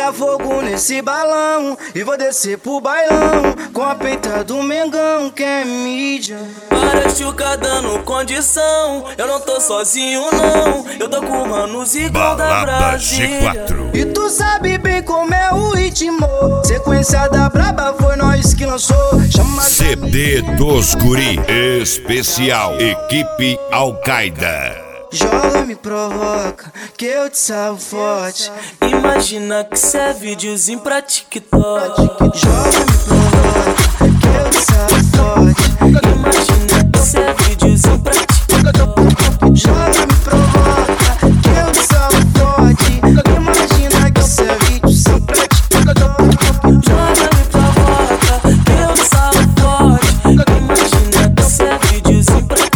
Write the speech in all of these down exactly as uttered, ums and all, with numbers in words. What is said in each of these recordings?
tacar fogo nesse balão e vou descer pro bailão com a peita do Mengão, que é mídia. Para chuca dando condição, eu não tô sozinho não, eu tô com manos igual da Brasília. E tu sabe bem como é o ritmo, sequência da braba foi nós que lançou. Chama C D dos Guri Especial Equipe Al-Qaeda. Joga, me provoca, que eu te salvo forte. Imagina que cê é videozinho pra TikTok. Joga, me provoca, que eu te salvo forte. Imagina que cê é videozinho pra TikTok. Joga, me provoca, que eu te salvo forte. Imagina que cê é videozinho pra TikTok. Joga, me provoca, que eu te salvo forte. Imagina que cê é videozinho pra TikTok.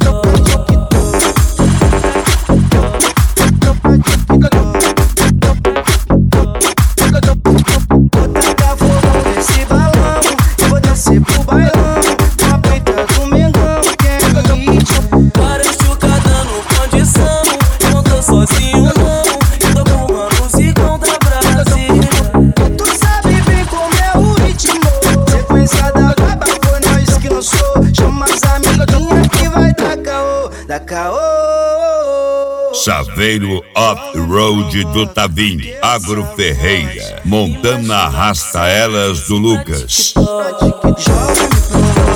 Sozinho não, eu tô com manos igual da Brasília. Tu sabe bem como é o ritmo, sequência da braba foi nós que lançou. Chama as amiguinhas que vai dar caô, dar caô. Saveiro Off-Road do Tavim, Agro Ferreira, Montana Arrasta Elas do Lucas. Joga, me provoca.